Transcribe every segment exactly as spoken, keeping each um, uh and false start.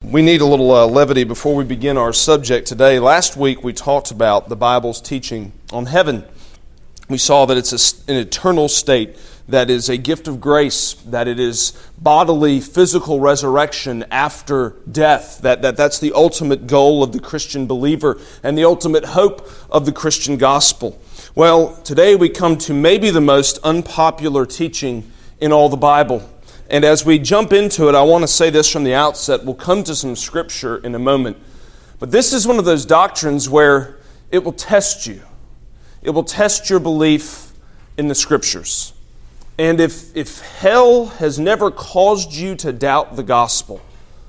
We need a little uh, levity before we begin our subject today. Last week we talked about the Bible's teaching on heaven. We saw that it's a, an eternal state, that is a gift of grace, that it is bodily, physical resurrection after death, that, that that's the ultimate goal of the Christian believer and the ultimate hope of the Christian gospel. Well, today we come to maybe the most unpopular teaching in all the Bible. And as we jump into it, I want to say this from the outset. We'll come to some scripture in a moment. But this is one of those doctrines where it will test you. It will test your belief in the scriptures. And if, if hell has never caused you to doubt the gospel,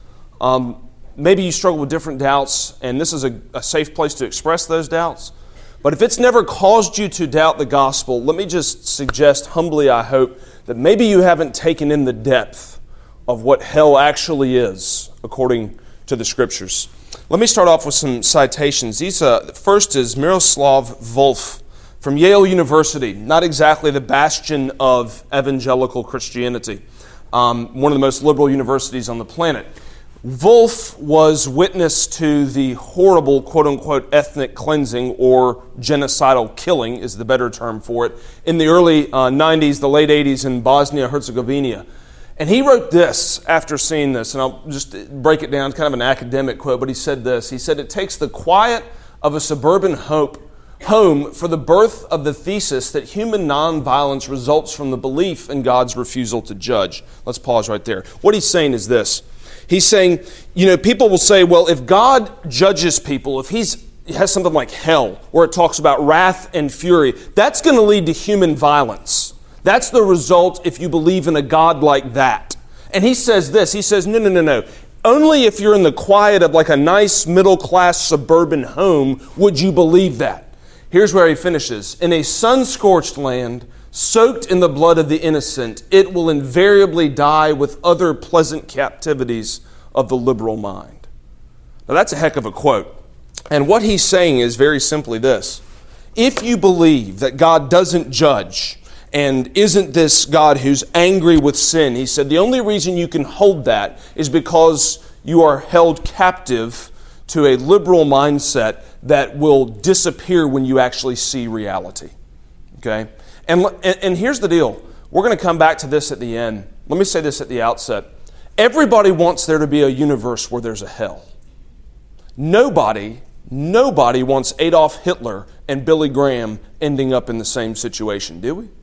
um, maybe you struggle with different doubts, and this is a, a safe place to express those doubts. But if it's never caused you to doubt the gospel, let me just suggest humbly, I hope, that maybe you haven't taken in the depth of what hell actually is, according to the Scriptures. Let me start off with some citations. These, uh, first is Miroslav Volf from Yale University, not exactly the bastion of evangelical Christianity, um, one of the most liberal universities on the planet. Volf was witness to the horrible, quote-unquote, ethnic cleansing, or genocidal killing is the better term for it, in the early uh, nineties, the late eighties in Bosnia-Herzegovina. And he wrote this after seeing this, and I'll just break it down, kind of an academic quote, but he said this. He said, "It takes the quiet of a suburban hope, home for the birth of the thesis that human nonviolence results from the belief in God's refusal to judge." Let's pause right there. What he's saying is this. He's saying, you know, people will say, well, if God judges people, if he's, he has something like hell, where it talks about wrath and fury, that's going to lead to human violence. That's the result if you believe in a God like that. And he says this, he says, no, no, no, no. Only if you're in the quiet of like a nice middle-class suburban home would you believe that. Here's where he finishes. In a sun-scorched land, soaked in the blood of the innocent, it will invariably die with other pleasant captivities of the liberal mind. Now that's a heck of a quote. And what he's saying is very simply this. If you believe that God doesn't judge and isn't this God who's angry with sin, he said the only reason you can hold that is because you are held captive to a liberal mindset that will disappear when you actually see reality. Okay? And, and here's the deal. We're going to come back to this at the end. Let me say this at the outset. Everybody wants there to be a universe where there's a hell. Nobody, nobody wants Adolf Hitler and Billy Graham ending up in the same situation, do we?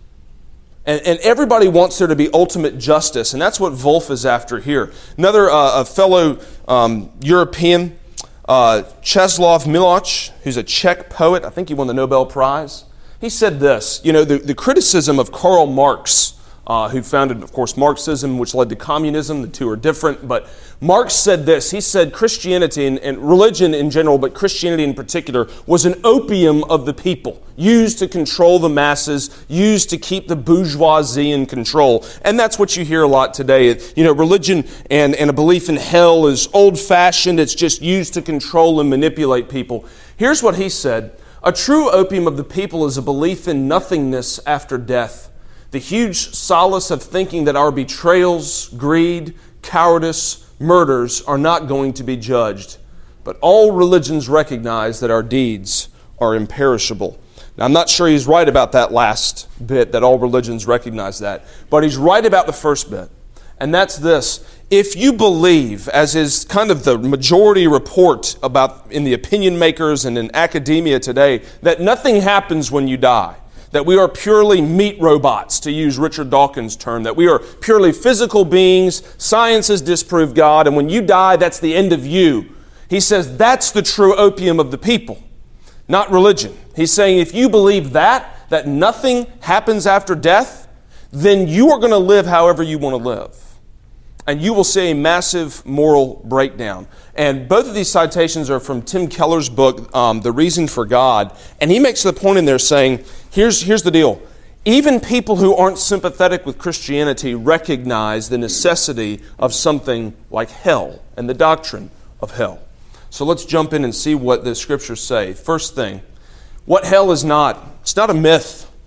And, and everybody wants there to be ultimate justice, and that's what Volf is after here. Another uh, a fellow um, European, uh, Czeslaw Milosz, who's a Czech poet. I think he won the Nobel Prize. He said this, you know, the, the criticism of Karl Marx, uh, who founded, of course, Marxism, which led to communism. The two are different. But Marx said this. He said Christianity and, and religion in general, but Christianity in particular, was an opium of the people, used to control the masses, used to keep the bourgeoisie in control. And that's what you hear a lot today. You know, religion and, and a belief in hell is old-fashioned. It's just used to control and manipulate people. Here's what he said. A true opium of the people is a belief in nothingness after death, the huge solace of thinking that our betrayals, greed, cowardice, murders are not going to be judged. But all religions recognize that our deeds are imperishable. Now, I'm not sure he's right about that last bit, that all religions recognize that, but he's right about the first bit. And that's this. If you believe, as is kind of the majority report about in the opinion makers and in academia today, that nothing happens when you die, that we are purely meat robots, to use Richard Dawkins' term, that we are purely physical beings, science has disproved God, and when you die, that's the end of you. He says that's the true opium of the people, not religion. He's saying if you believe that, that nothing happens after death, then you are going to live however you want to live. And you will see a massive moral breakdown. And both of these citations are from Tim Keller's book, um, The Reason for God. And he makes the point in there saying, here's, here's the deal. Even people who aren't sympathetic with Christianity recognize the necessity of something like hell and the doctrine of hell. So let's jump in and see what the Scriptures say. First thing, what hell is not. It's not a myth.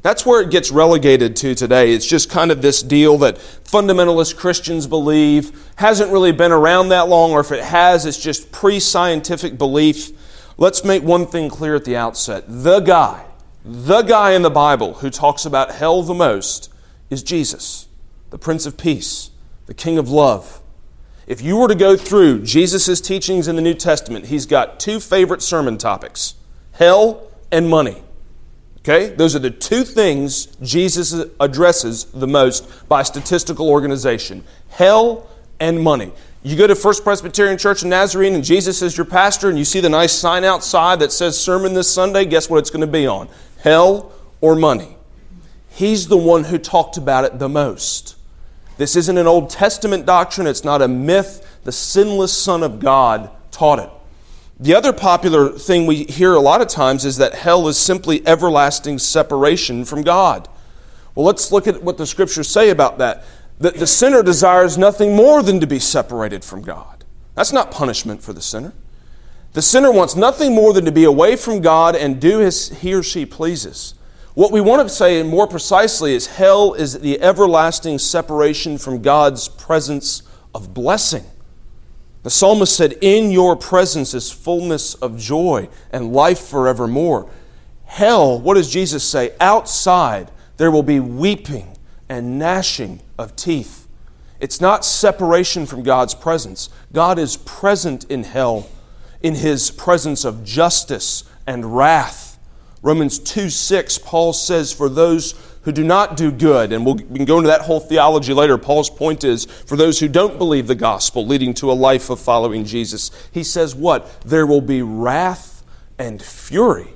That's where it gets relegated to today. It's just kind of this deal that fundamentalist Christians believe, hasn't really been around that long, or if it has, it's just pre-scientific belief. Let's make one thing clear at the outset. The guy, the guy in the Bible who talks about hell the most is Jesus, the Prince of Peace, the King of Love. If you were to go through Jesus' teachings in the New Testament, he's got two favorite sermon topics, hell and money. Okay? Those are the two things Jesus addresses the most by statistical organization. Hell and money. You go to First Presbyterian Church in Nazarene and Jesus is your pastor and you see the nice sign outside that says sermon this Sunday, guess what it's going to be on? Hell or money. He's the one who talked about it the most. This isn't an Old Testament doctrine. It's not a myth. The sinless Son of God taught it. The other popular thing we hear a lot of times is that hell is simply everlasting separation from God. Well, let's look at what the Scriptures say about that. The, the sinner desires nothing more than to be separated from God. That's not punishment for the sinner. The sinner wants nothing more than to be away from God and do as he or she pleases. What we want to say more precisely is hell is the everlasting separation from God's presence of blessing. The psalmist said, "In your presence is fullness of joy and life forevermore." Hell, what does Jesus say? Outside there will be weeping and gnashing of teeth. It's not separation from God's presence. God is present in hell, in His presence of justice and wrath. Romans two six, Paul says, for those who do not do good, and we'll, we can go into that whole theology later. Paul's point is, for those who don't believe the gospel, leading to a life of following Jesus, he says what? There will be wrath and fury.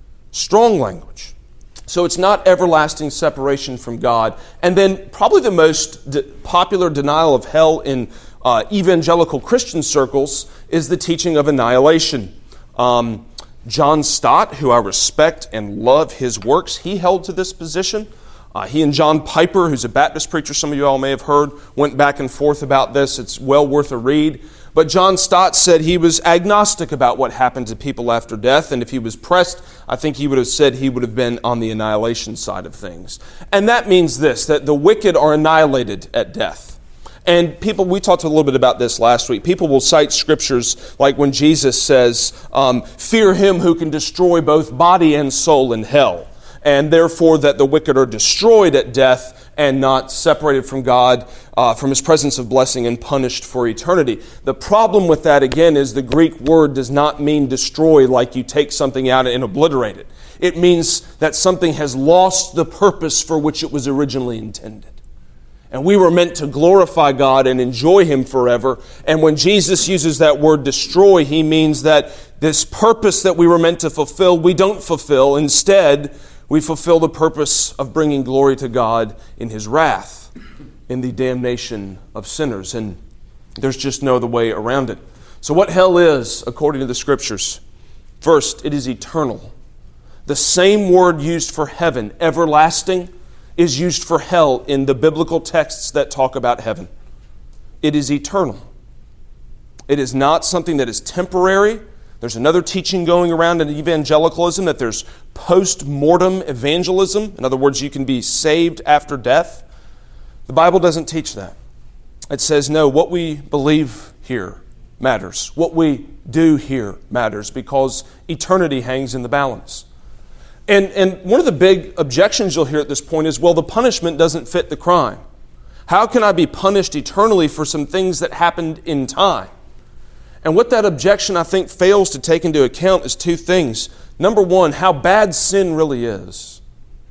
Strong language. So it's not everlasting separation from God. And then probably the most de- popular denial of hell in uh, evangelical Christian circles is the teaching of annihilation. Um, John Stott, who I respect and love his works, he held to this position. Uh, he and John Piper, who's a Baptist preacher, some of you all may have heard, went back and forth about this. It's well worth a read. But John Stott said he was agnostic about what happened to people after death, and if he was pressed, I think he would have said he would have been on the annihilation side of things. And that means this, that the wicked are annihilated at death. And people, we talked a little bit about this last week. People will cite scriptures like when Jesus says, um, fear him who can destroy both body and soul in hell. And therefore that the wicked are destroyed at death and not separated from God, uh, from His presence of blessing and punished for eternity. The problem with that, again, is the Greek word does not mean destroy like you take something out and obliterate it. It means that something has lost the purpose for which it was originally intended. And we were meant to glorify God and enjoy Him forever. And when Jesus uses that word destroy, He means that this purpose that we were meant to fulfill, we don't fulfill. Instead, we fulfill the purpose of bringing glory to God in His wrath, in the damnation of sinners. And there's just no other way around it. So what hell is, according to the Scriptures, first, it is eternal. The same word used for heaven, everlasting, is used for hell in the biblical texts that talk about heaven. It is eternal. It is not something that is temporary. There's another teaching going around in evangelicalism that there's post-mortem evangelism. In other words, you can be saved after death. The Bible doesn't teach that. It says, no, what we believe here matters. What we do here matters because eternity hangs in the balance. And, and one of the big objections you'll hear at this point is, well, the punishment doesn't fit the crime. How can I be punished eternally for some things that happened in time? And what that objection, I think, fails to take into account is two things. Number one, how bad sin really is.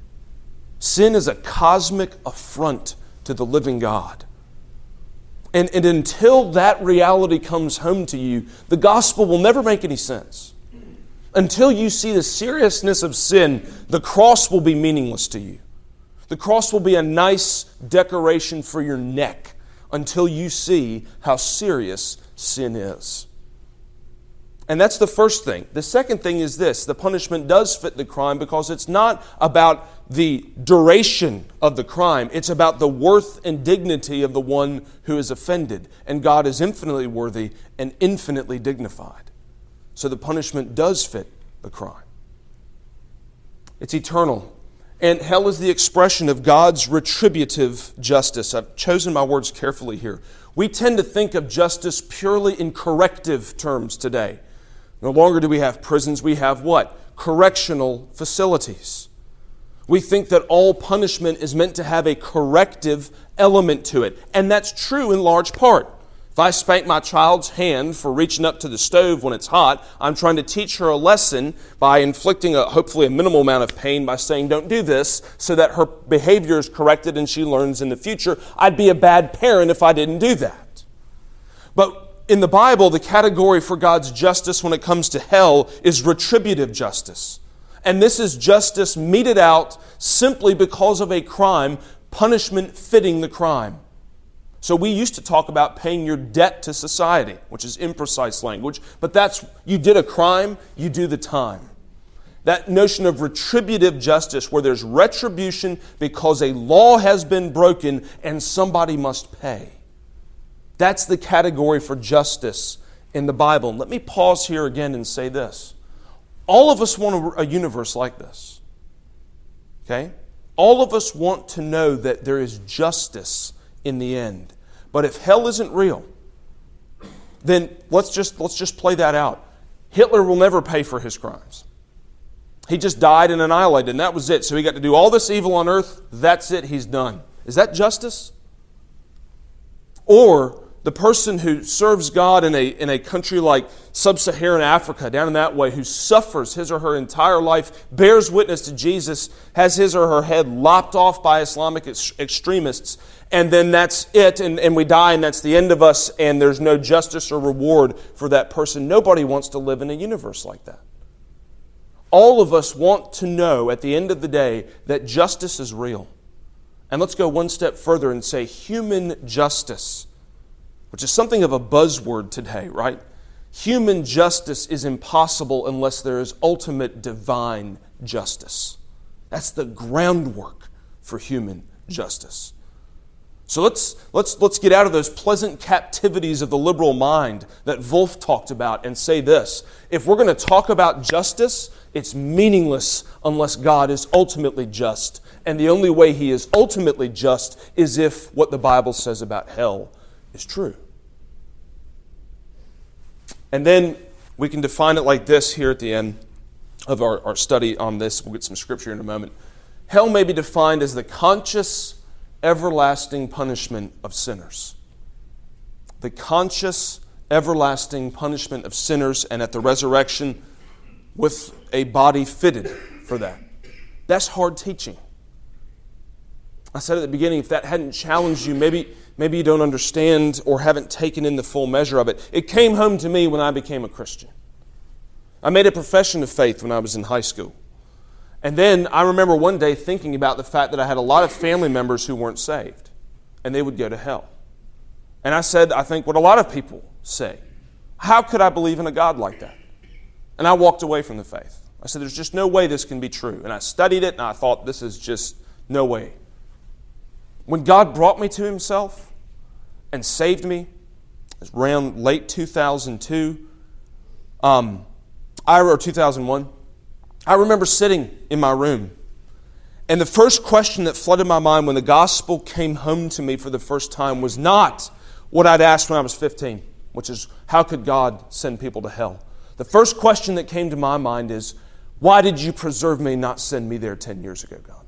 Sin is a cosmic affront to the living God. And, and until that reality comes home to you, the gospel will never make any sense. Until you see the seriousness of sin, the cross will be meaningless to you. The cross will be a nice decoration for your neck until you see how serious sin is. And that's the first thing. The second thing is this. The punishment does fit the crime because it's not about the duration of the crime. It's about the worth and dignity of the one who is offended. And God is infinitely worthy and infinitely dignified. So the punishment does fit the crime. It's eternal. And hell is the expression of God's retributive justice. I've chosen my words carefully here. We tend to think of justice purely in corrective terms today. No longer do we have prisons, we have what? Correctional facilities. We think that all punishment is meant to have a corrective element to it. And that's true in large part. If I spank my child's hand for reaching up to the stove when it's hot, I'm trying to teach her a lesson by inflicting a, hopefully a minimal amount of pain by saying, don't do this, so that her behavior is corrected and she learns in the future. I'd be a bad parent if I didn't do that. But in the Bible, the category for God's justice when it comes to hell is retributive justice. And this is justice meted out simply because of a crime, punishment fitting the crime. So we used to talk about paying your debt to society, which is imprecise language, but that's, you did a crime, you do the time. That notion of retributive justice, where there's retribution because a law has been broken and somebody must pay. That's the category for justice in the Bible. And let me pause here again and say this. All of us want a, a universe like this. Okay? All of us want to know that there is justice in the end. But if hell isn't real, then let's just let's just play that out. Hitler will never pay for his crimes. He just died and annihilated, and that was it. So he got to do all this evil on earth. That's it. He's done. Is that justice? Or the person who serves God in a, in a country like sub-Saharan Africa, down in that way, who suffers his or her entire life, bears witness to Jesus, has his or her head lopped off by Islamic ex- extremists, and then that's it, and, and we die, and that's the end of us, and there's no justice or reward for that person. Nobody wants to live in a universe like that. All of us want to know at the end of the day that justice is real. And let's go one step further and say human justice, which is something of a buzzword today, right? Human justice is impossible unless there is ultimate divine justice. That's the groundwork for human justice. So let's, let's, let's get out of those pleasant captivities of the liberal mind that Wolf talked about and say this. If we're going to talk about justice, it's meaningless unless God is ultimately just. And the only way He is ultimately just is if what the Bible says about hell is true. And then we can define it like this here at the end of our, our study on this. We'll get some scripture in a moment. Hell may be defined as the conscious, everlasting punishment of sinners. The conscious, everlasting punishment of sinners, and at the resurrection with a body fitted for that. That's hard teaching. I said at the beginning, if that hadn't challenged you, maybe, maybe you don't understand or haven't taken in the full measure of it. It came home to me when I became a Christian. I made a profession of faith when I was in high school. And then I remember one day thinking about the fact that I had a lot of family members who weren't saved, and they would go to hell. And I said, I think what a lot of people say. How could I believe in a God like that? And I walked away from the faith. I said, there's just no way this can be true. And I studied it, and I thought, this is just no way. When God brought me to Himself and saved me, it was around late two thousand two, um, I, or two thousand one, I remember sitting in my room, and the first question that flooded my mind when the gospel came home to me for the first time was not what I'd asked when I was fifteen, which is, how could God send people to hell? The first question that came to my mind is, why did you preserve me and not send me there ten years ago, God?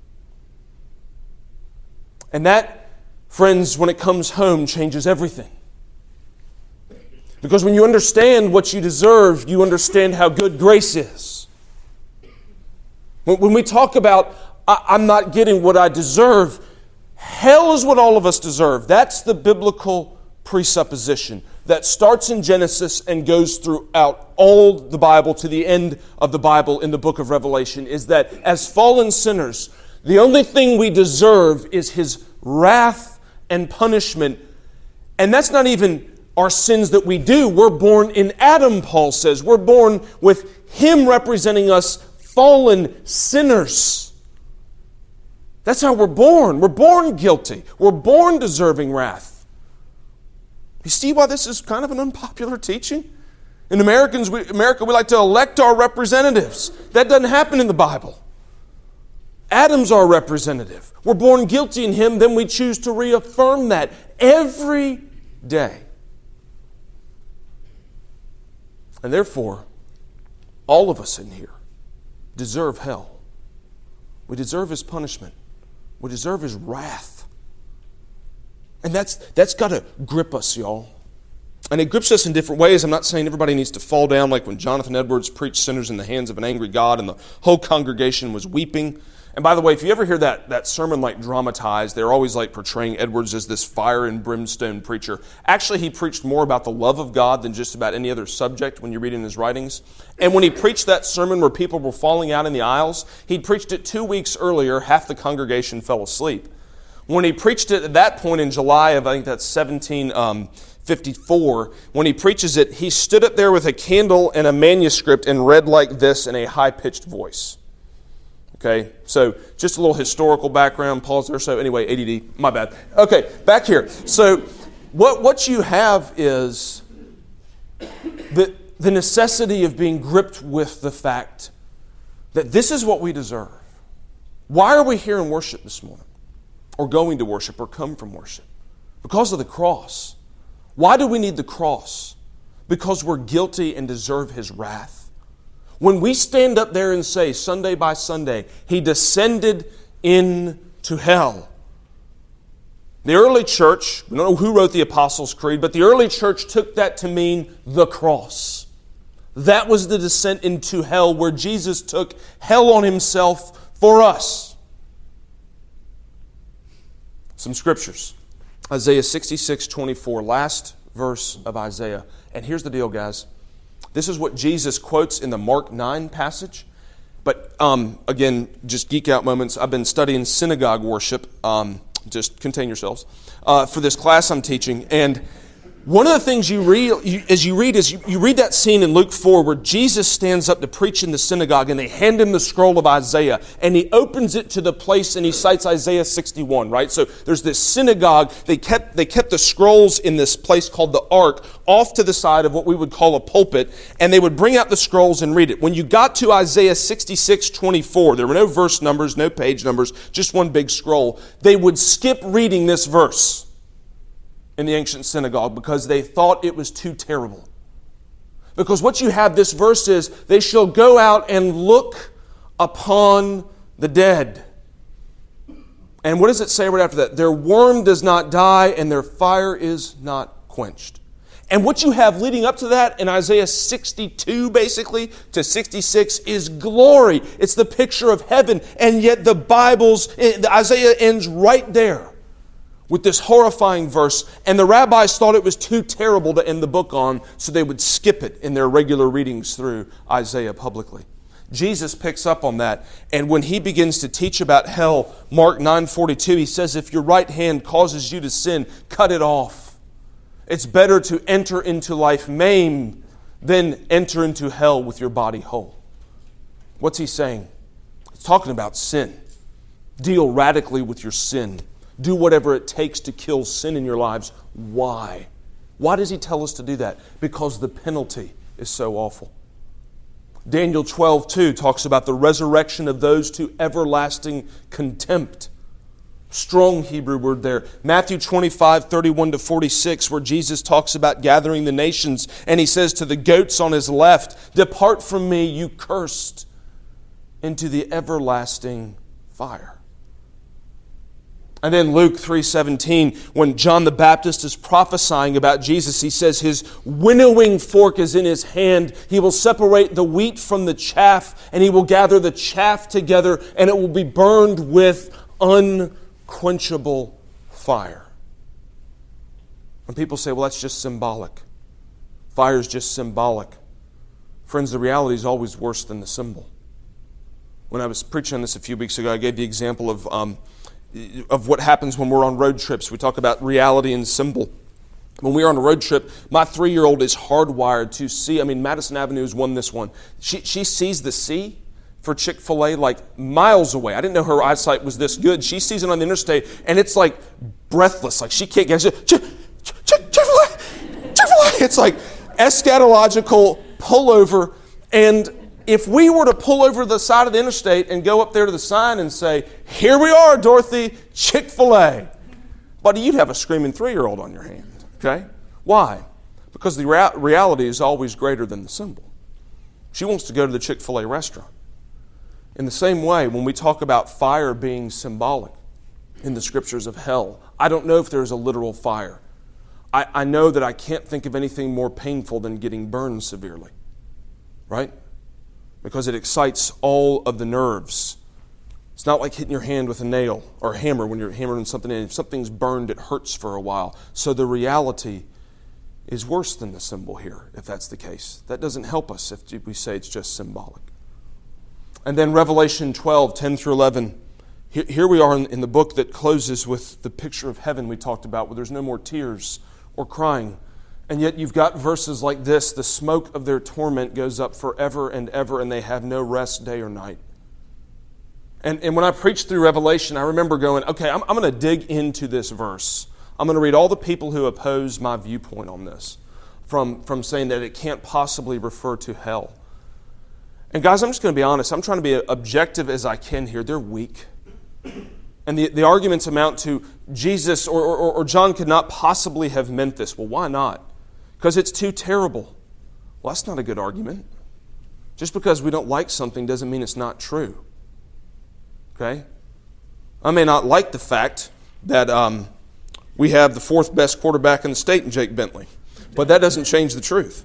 And that, friends, when it comes home, changes everything. Because when you understand what you deserve, you understand how good grace is. When we talk about, I'm not getting what I deserve, hell is what all of us deserve. That's the biblical presupposition that starts in Genesis and goes throughout all the Bible to the end of the Bible in the book of Revelation, is that as fallen sinners, the only thing we deserve is His wrath and punishment. And that's not even our sins that we do. We're born in Adam, Paul says. We're born with Him representing us, fallen sinners. That's how we're born. We're born guilty. We're born deserving wrath. You see why this is kind of an unpopular teaching? In Americans, we, America, we like to elect our representatives. That doesn't happen in the Bible. Adam's our representative. We're born guilty in him, then we choose to reaffirm that every day. And therefore, all of us in here deserve hell. We deserve his punishment. We deserve his wrath. And that's that's got to grip us, y'all. And it grips us in different ways. I'm not saying everybody needs to fall down like when Jonathan Edwards preached sinners in the hands of an angry God and the whole congregation was weeping. And by the way, if you ever hear that, that sermon like dramatized, they're always like portraying Edwards as this fire and brimstone preacher. Actually, he preached more about the love of God than just about any other subject when you read in his writings. And when he preached that sermon where people were falling out in the aisles, he'd preached it two weeks earlier, half the congregation fell asleep. When he preached it at that point in July of, I think that's seventeen fifty-four, when he preaches it, he stood up there with a candle and a manuscript and read like this in a high-pitched voice. Okay, so just a little historical background, pause there. So anyway, A D D, my bad. Okay, back here. So what, what you have is the, the necessity of being gripped with the fact that this is what we deserve. Why are we here in worship this morning? Or going to worship or come from worship? Because of the cross. Why do we need the cross? Because we're guilty and deserve his wrath. When we stand up there and say, Sunday by Sunday, he descended into hell. The early church, we don't know who wrote the Apostles' Creed, but the early church took that to mean the cross. That was the descent into hell where Jesus took hell on himself for us. Some scriptures. Isaiah sixty-six twenty-four, last verse of Isaiah. And here's the deal, guys. This is what Jesus quotes in the Mark nine passage. But um, again, just geek out moments. I've been studying synagogue worship. Um, just contain yourselves. Uh, for this class I'm teaching. And one of the things you read, you, as you read, is you, you read that scene in Luke four where Jesus stands up to preach in the synagogue and they hand him the scroll of Isaiah and he opens it to the place and he cites Isaiah sixty-one, right? So there's this synagogue. They kept, they kept the scrolls in this place called the Ark off to the side of what we would call a pulpit, and they would bring out the scrolls and read it. When you got to Isaiah sixty-six twenty-four, there were no verse numbers, no page numbers, just one big scroll. They would skip reading this verse in the ancient synagogue because they thought it was too terrible. Because what you have this verse is, they shall go out and look upon the dead. And what does it say right after that? Their worm does not die and their fire is not quenched. And what you have leading up to that in Isaiah sixty-two basically to sixty-six is glory. It's the picture of heaven. And yet the Bible's, Isaiah ends right there with this horrifying verse, and the rabbis thought it was too terrible to end the book on, so they would skip it in their regular readings through Isaiah publicly. Jesus picks up on that, and when he begins to teach about hell, Mark nine forty-two, he says, if your right hand causes you to sin, cut it off. It's better to enter into life maimed than enter into hell with your body whole. What's he saying? He's talking about sin. Deal radically with your sin. Do whatever it takes to kill sin in your lives. Why? Why does he tell us to do that? Because the penalty is so awful. Daniel twelve two talks about the resurrection of those to everlasting contempt. Strong Hebrew word there. Matthew twenty-five thirty-one to forty-six, where Jesus talks about gathering the nations, and he says to the goats on his left, depart from me, you cursed, into the everlasting fire. And then Luke three seventeen, when John the Baptist is prophesying about Jesus, he says his winnowing fork is in his hand. He will separate the wheat from the chaff, and he will gather the chaff together, and it will be burned with unquenchable fire. And people say, well, that's just symbolic. Fire is just symbolic. Friends, the reality is always worse than the symbol. When I was preaching on this a few weeks ago, I gave the example of... Um, of what happens when we're on road trips. We talk about reality and symbol. When we're on a road trip, my three-year-old is hardwired to see, I mean, Madison Avenue has won this one. She she sees the C for Chick-fil-A like miles away. I didn't know her eyesight was this good. She sees it on the interstate, and it's like breathless. Like she can't get it. Chick-fil-A! Chick-fil-A! It's like eschatological pullover. And if we were to pull over the side of the interstate and go up there to the sign and say, "Here we are, Dorothy, Chick-fil-A," buddy, you'd have a screaming three-year-old on your hand. Okay? Why? Because the rea- reality is always greater than the symbol. She wants to go to the Chick-fil-A restaurant. In the same way, when we talk about fire being symbolic in the scriptures of hell, I don't know if there's a literal fire. I, I know that I can't think of anything more painful than getting burned severely. Right? Because it excites all of the nerves. It's not like hitting your hand with a nail or a hammer when you're hammering something in. If something's burned, it hurts for a while. So the reality is worse than the symbol here, if that's the case. That doesn't help us if we say it's just symbolic. And then Revelation twelve, ten through eleven. Here we are in the book that closes with the picture of heaven we talked about, where there's no more tears or crying. And yet you've got verses like this: the smoke of their torment goes up forever and ever, and they have no rest day or night. And, and when I preached through Revelation, I remember going, okay, I'm, I'm going to dig into this verse. I'm going to read all the people who oppose my viewpoint on this, from, from saying that it can't possibly refer to hell. And guys, I'm just going to be honest. I'm trying to be as objective as I can here. They're weak. And the, the arguments amount to Jesus or, or, or John could not possibly have meant this. Well, why not? Because it's too terrible. Well, that's not a good argument. Just because we don't like something doesn't mean it's not true. Okay? I may not like the fact that um, we have the fourth best quarterback in the state in Jake Bentley, but that doesn't change the truth.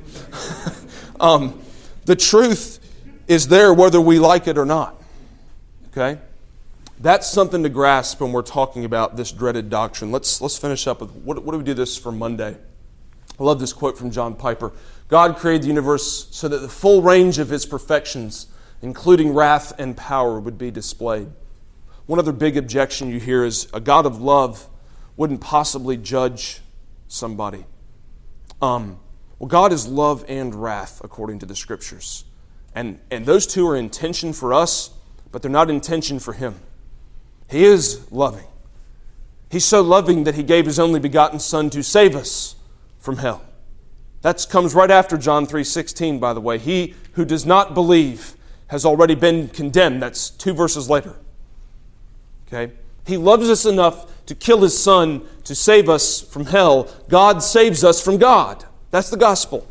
um, the truth is there whether we like it or not. Okay? That's something to grasp when we're talking about this dreaded doctrine. Let's let's finish up with what, what do we do this for Monday? I love this quote from John Piper. God created the universe so that the full range of His perfections, including wrath and power, would be displayed. One other big objection you hear is a God of love wouldn't possibly judge somebody. Um, well, God is love and wrath according to the Scriptures. And, and those two are in tension for us, but they're not in tension for Him. He is loving. He's so loving that He gave His only begotten Son to save us from hell. That comes right after John three sixteen, by the way. He who does not believe has already been condemned. That's two verses later. Okay? He loves us enough to kill His Son to save us from hell. God saves us from God. That's the gospel.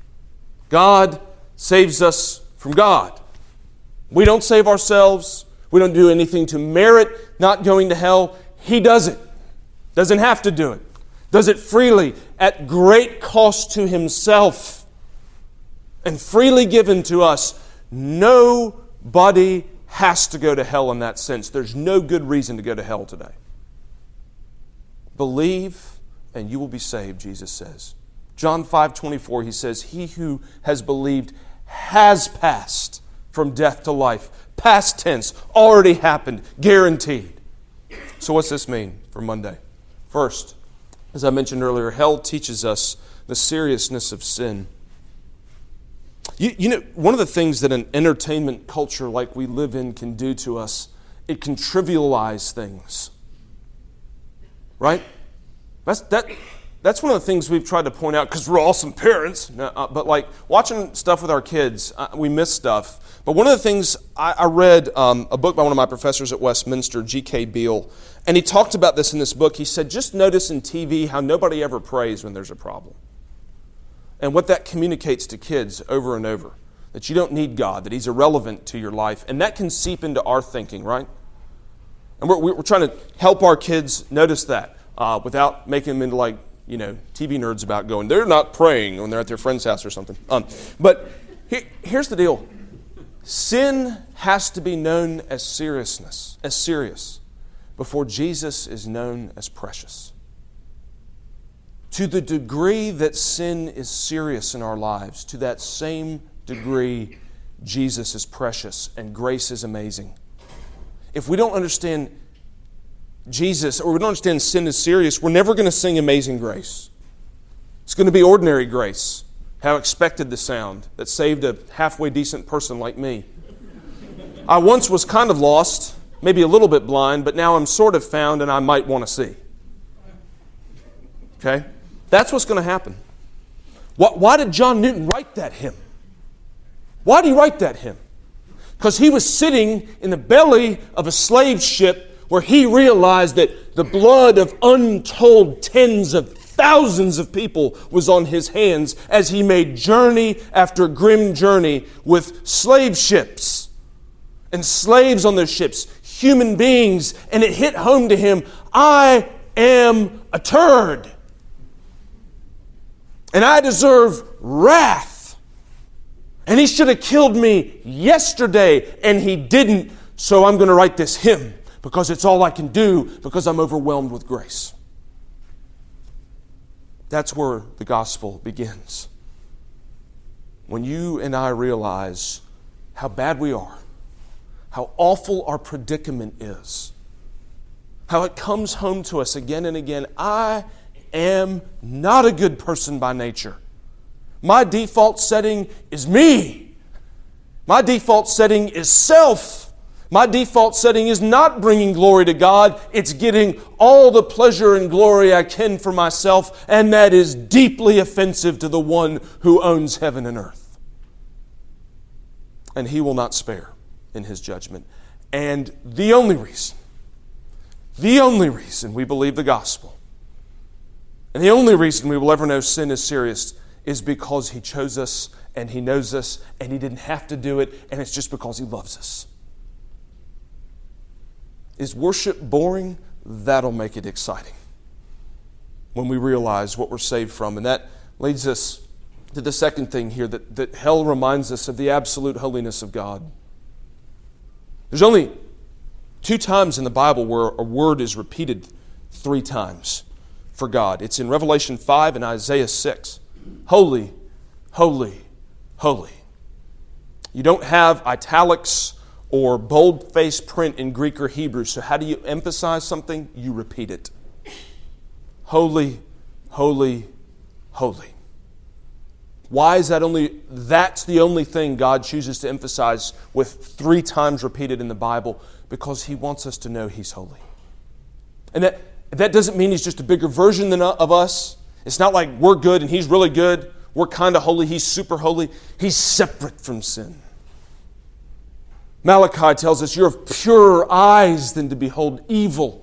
God saves us from God. We don't save ourselves. We don't do anything to merit not going to hell. He does it. Doesn't have to do it. Does it freely at great cost to Himself and freely given to us. Nobody has to go to hell in that sense. There's no good reason to go to hell today. Believe and you will be saved, Jesus says. John five twenty-four, He says, he who has believed has passed from death to life. Past tense, already happened, guaranteed. So what's this mean for Monday? First, as I mentioned earlier, hell teaches us the seriousness of sin. You, you know, one of the things that an entertainment culture like we live in can do to us, it can trivialize things. Right? That's that. That's one of the things we've tried to point out because we're awesome parents. No, uh, but like watching stuff with our kids, uh, we miss stuff. But one of the things I, I read um, a book by one of my professors at Westminster, G K Beale, and he talked about this in this book. He said, just notice in T V how nobody ever prays when there's a problem. And what that communicates to kids over and over, that you don't need God, that He's irrelevant to your life. And that can seep into our thinking, right? And we're, we're trying to help our kids notice that uh, without making them into like, you know, T V nerds about going, they're not praying when they're at their friend's house or something. Um, but he, here's the deal. Sin has to be known as seriousness, as serious, before Jesus is known as precious. To the degree that sin is serious in our lives, to that same degree, Jesus is precious and grace is amazing. If we don't understand Jesus, or we don't understand sin is serious, we're never going to sing Amazing Grace. It's going to be ordinary grace. How expected the sound that saved a halfway decent person like me. I once was kind of lost, maybe a little bit blind, but now I'm sort of found and I might want to see. Okay? That's what's going to happen. Why did John Newton write that hymn? Why did he write that hymn? Because he was sitting in the belly of a slave ship where he realized that the blood of untold tens of thousands of people was on his hands as he made journey after grim journey with slave ships and slaves on those ships, human beings, and it hit home to him, I am a turd. And I deserve wrath. And he should have killed me yesterday, and he didn't, so I'm going to write this hymn because it's all I can do because I'm overwhelmed with grace. That's where the gospel begins. When you and I realize how bad we are, how awful our predicament is, how it comes home to us again and again. I am not a good person by nature. My default setting is me. My default setting is self. My default setting is not bringing glory to God. It's getting all the pleasure and glory I can for myself, and that is deeply offensive to the one who owns heaven and earth. And He will not spare in His judgment. And the only reason, the only reason we believe the gospel, and the only reason we will ever know sin is serious is because He chose us and He knows us and He didn't have to do it, and it's just because He loves us. Is worship boring? That'll make it exciting when we realize what we're saved from. And that leads us to the second thing here, that, that hell reminds us of the absolute holiness of God. There's only two times in the Bible where a word is repeated three times for God. It's in Revelation five and Isaiah six. Holy, holy, holy. You don't have italics or bold-faced print in Greek or Hebrew, so how do you emphasize something? You repeat it. Holy, holy, holy. Why is that only, that's the only thing God chooses to emphasize with three times repeated in the Bible? Because He wants us to know He's holy. And that, that doesn't mean He's just a bigger version than of us. It's not like we're good and He's really good. We're kind of holy, He's super holy. He's separate from sin. Malachi tells us, you're of purer eyes than to behold evil.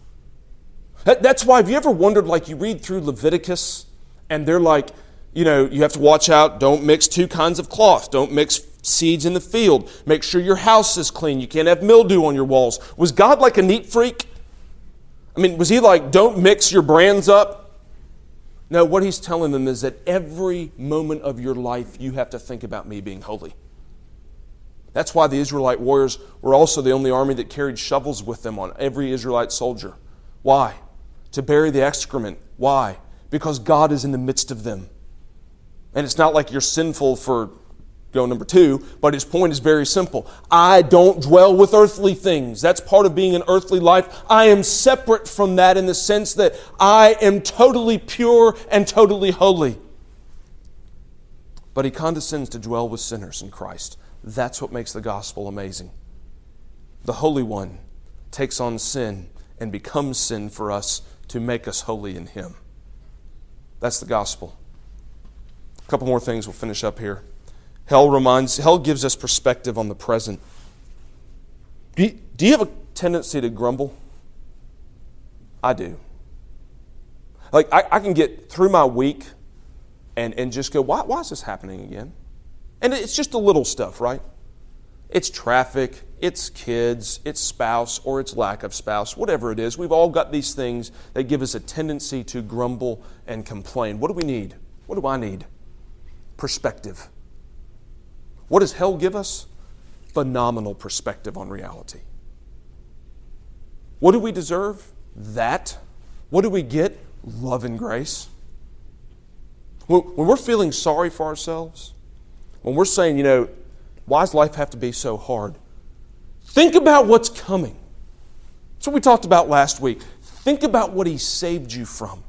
That, that's why, have you ever wondered, like you read through Leviticus and they're like, you know, you have to watch out, don't mix two kinds of cloth, don't mix seeds in the field, make sure your house is clean, you can't have mildew on your walls. Was God like a neat freak? I mean, was He like, don't mix your brands up? No, what He's telling them is that every moment of your life you have to think about me being holy. That's why the Israelite warriors were also the only army that carried shovels with them on every Israelite soldier. Why? To bury the excrement. Why? Because God is in the midst of them. And it's not like you're sinful for go number two, but his point is very simple. I don't dwell with earthly things. That's part of being an earthly life. I am separate from that in the sense that I am totally pure and totally holy. But He condescends to dwell with sinners in Christ. That's what makes the gospel amazing. The Holy One takes on sin and becomes sin for us to make us holy in Him. That's the gospel. A couple more things, we'll finish up here. Hell reminds, hell gives us perspective on the present. Do you, do you have a tendency to grumble? I do. Like, I, I can get through my week and, and just go, why, why is this happening again? And it's just the little stuff, right? It's traffic, it's kids, it's spouse, or it's lack of spouse, whatever it is. We've all got these things that give us a tendency to grumble and complain. What do we need? What do I need? Perspective. What does hell give us? Phenomenal perspective on reality. What do we deserve? That. What do we get? Love and grace. When, when we're feeling sorry for ourselves, when we're saying, you know, why does life have to be so hard? Think about what's coming. That's what we talked about last week. Think about what He saved you from.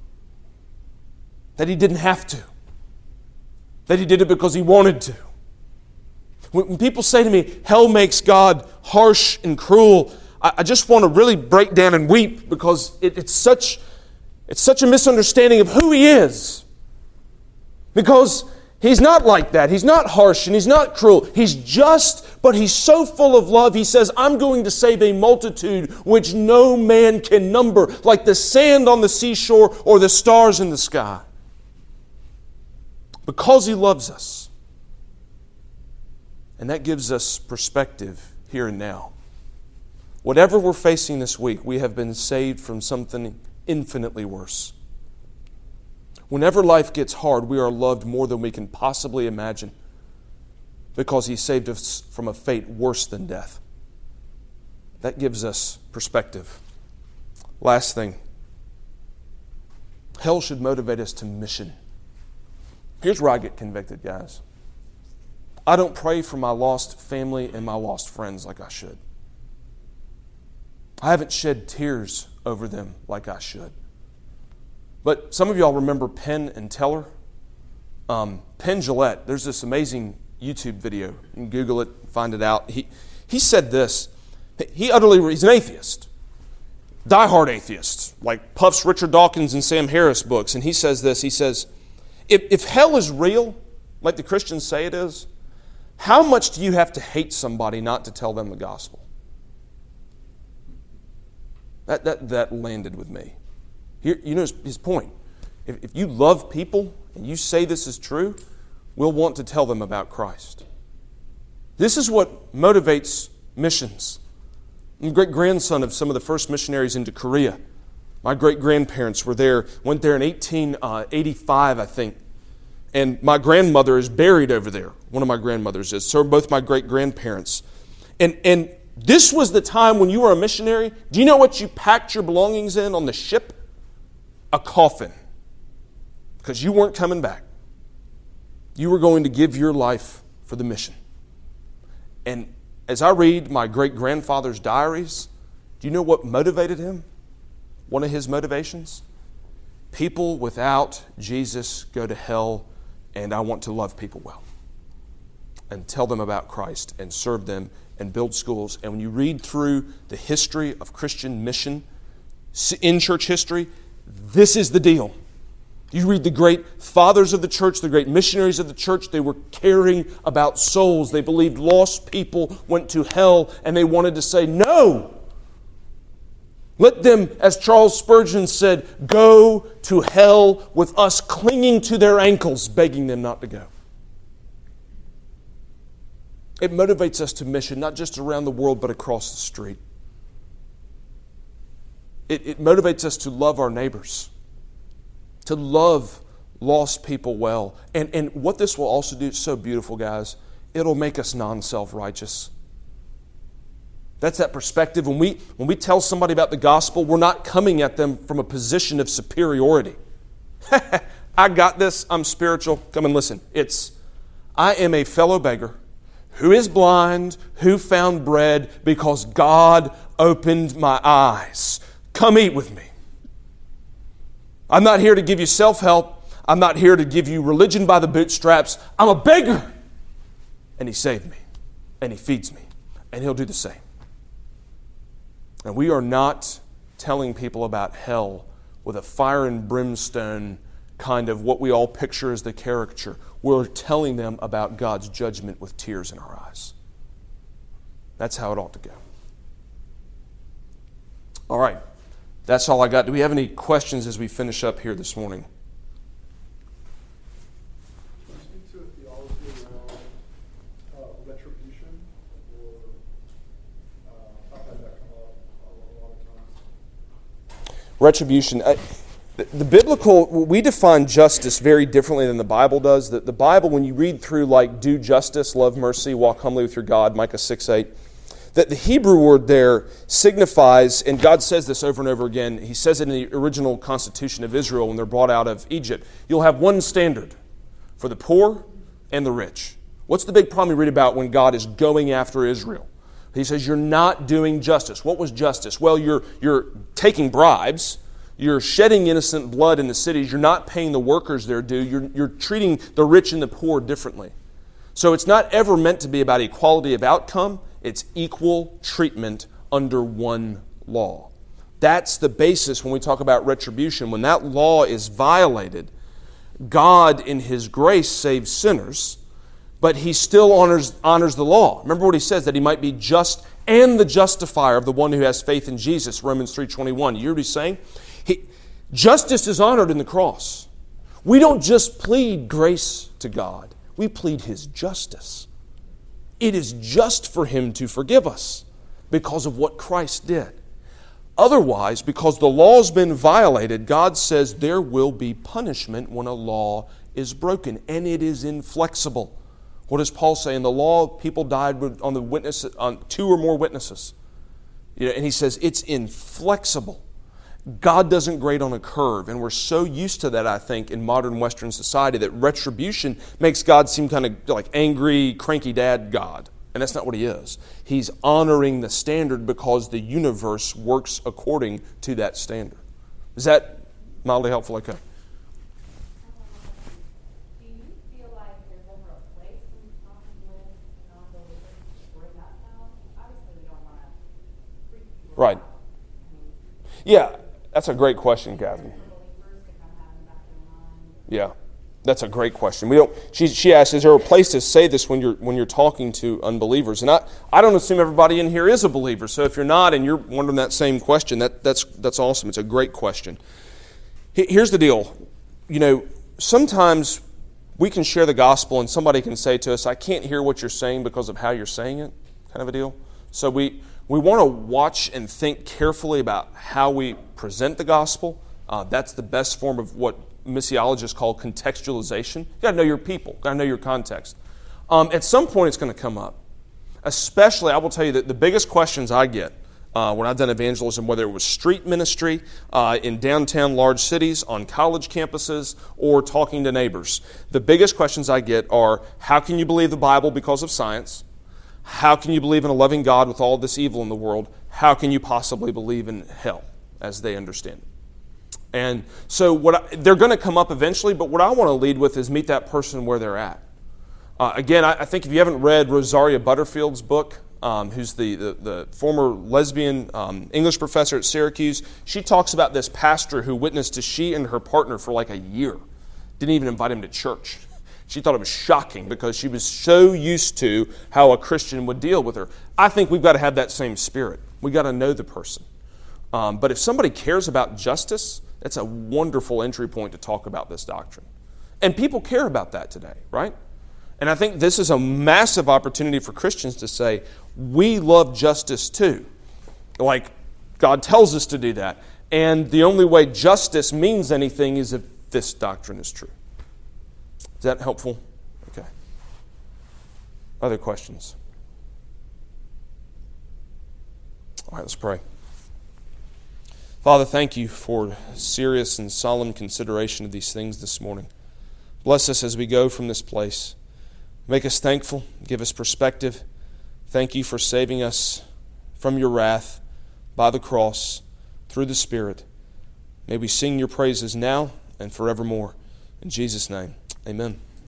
That He didn't have to. That He did it because He wanted to. When, when people say to me, hell makes God harsh and cruel, I, I just want to really break down and weep because it, it's such, it's such a misunderstanding of who He is. Because He's not like that. He's not harsh and He's not cruel. He's just, But He's so full of love, He says, I'm going to save a multitude which no man can number, like the sand on the seashore or the stars in the sky. Because He loves us. And that gives us perspective here and now. Whatever we're facing this week, we have been saved from something infinitely worse. Whenever life gets hard, we are loved more than we can possibly imagine because He saved us from a fate worse than death. That gives us perspective. Last thing. Hell should motivate us to mission. Here's where I get convicted, guys. I don't pray for my lost family and my lost friends like I should. I haven't shed tears over them like I should. But some of y'all remember Penn and Teller. Um, Penn Jillette, there's this amazing YouTube video. You can Google it, find it out. He, he said this. He utterly, he's an atheist. Diehard atheist, like Puff's Richard Dawkins and Sam Harris books. And he says this, he says, if, if hell is real, like the Christians say it is, how much do you have to hate somebody not to tell them the gospel? That, that, that landed with me. Here, you know his, his point. If, if you love people and you say this is true, we'll want to tell them about Christ. This is what motivates missions. I'm the great-grandson of some of the first missionaries into Korea. My great-grandparents were there, went there in eighteen eighty-five, I think. And my grandmother is buried over there. One of my grandmothers is. So are both my great-grandparents. And, and this was the time when you were a missionary. Do you know what you packed your belongings in on the ship? A coffin. Because you weren't coming back. You were going to give your life for the mission. And as I read my great-grandfather's diaries, do you know what motivated him? One of his motivations? People without Jesus go to hell, and I want to love people well. And tell them about Christ, and serve them, and build schools. And when you read through the history of Christian mission in church history, this is the deal. You read the great fathers of the church, the great missionaries of the church, they were caring about souls. They believed lost people went to hell, and they wanted to say, no! Let them, as Charles Spurgeon said, go to hell with us clinging to their ankles, begging them not to go. It motivates us to mission, not just around the world, but across the street. It, it motivates us to love our neighbors, to love lost people well. And, and what this will also do, it's so beautiful, guys, it'll make us non-self-righteous. That's that perspective. When we, when we tell somebody about the gospel, we're not coming at them from a position of superiority. I got this, I'm spiritual. Come and listen. It's, I am a fellow beggar who is blind, who found bread because God opened my eyes. Come eat with me. I'm not here to give you self-help. I'm not here to give you religion by the bootstraps. I'm a beggar. And He saved me. And He feeds me. And He'll do the same. And we are not telling people about hell with a fire and brimstone kind of what we all picture as the caricature. We're telling them about God's judgment with tears in our eyes. That's how it ought to go. All right. That's all I got. Do we have any questions as we finish up here this morning? Can you speak to a theology around uh, retribution? Or uh, I've had that come up a lot of times. Retribution. Uh, the, the biblical, we define justice very differently than the Bible does. The, the Bible, when you read through like do justice, love mercy, walk humbly with your God, Micah six eight, that the Hebrew word there signifies, and God says this over and over again, He says it in the original constitution of Israel when they're brought out of Egypt, you'll have one standard for the poor and the rich. What's the big problem you read about when God is going after Israel? He says you're not doing justice. What was justice? Well, you're, you're taking bribes, you're shedding innocent blood in the cities, you're not paying the workers their due, you're, you're treating the rich and the poor differently. So it's not ever meant to be about equality of outcome. It's equal treatment under one law. That's the basis when we talk about retribution. When that law is violated, God in His grace saves sinners but he still honors, honors the law. Remember what he says, that he might be just and the justifier of the one who has faith in Jesus, Romans three twenty-one. You hear what he's saying? He, justice is honored in the cross. We don't just plead grace to God. We plead his justice. It is just for him to forgive us because of what Christ did. Otherwise, because the law's been violated, God says there will be punishment when a law is broken, and it is inflexible. What does Paul say? In the law, people died on the witness on two or more witnesses. You know, and he says it's inflexible. God doesn't grade on a curve, and we're so used to that, I think, in modern Western society that retribution makes God seem kind of like angry, cranky dad God. And that's not what he is. He's honoring the standard because the universe works according to that standard. Is that mildly helpful? Okay. Do you feel like there's ever a place when you're talking with non-believers to bring up knowledge? Obviously, we don't want to freak people Right. out. I mean, Yeah, that's a great question, Catherine. for believers to kind of have in the back of their mind. Yeah, that's a great question. We don't. She she asked, "Is there a place to say this when you're when you're talking to unbelievers?" And I, I don't assume everybody in here is a believer. So if you're not and you're wondering that same question, that that's that's awesome. It's a great question. Here's the deal. You know, sometimes we can share the gospel and somebody can say to us, "I can't hear what you're saying because of how you're saying it," kind of a deal. So we we want to watch and think carefully about how we present the gospel. Uh, that's the best form of what missiologists call contextualization. You got to know your people. Got to know your context. Um, at some point, it's going to come up. Especially, I will tell you that the biggest questions I get uh, when I've done evangelism, whether it was street ministry uh, in downtown large cities, on college campuses, or talking to neighbors, the biggest questions I get are, how can you believe the Bible because of science? How can you believe in a loving God with all this evil in the world? How can you possibly believe in hell as they understand it? And so what I, they're going to come up eventually, but what I want to lead with is meet that person where they're at. Uh, again, I, I think if you haven't read Rosaria Butterfield's book, um, who's the, the, the former lesbian um, English professor at Syracuse, she talks about this pastor who witnessed to she and her partner for like a year. Didn't even invite him to church. She thought it was shocking because she was so used to how a Christian would deal with her. I think we've got to have that same spirit. We've got to know the person. Um, but if somebody cares about justice, that's a wonderful entry point to talk about this doctrine. And people care about that today, right? And I think this is a massive opportunity for Christians to say, we love justice too. Like God tells us to do that. And the only way justice means anything is if this doctrine is true. Is that helpful? Okay. Other questions? All right, let's pray. Father, thank you for serious and solemn consideration of these things this morning. Bless us as we go from this place. Make us thankful. Give us perspective. Thank you for saving us from your wrath by the cross through the Spirit. May we sing your praises now and forevermore. In Jesus' name, amen.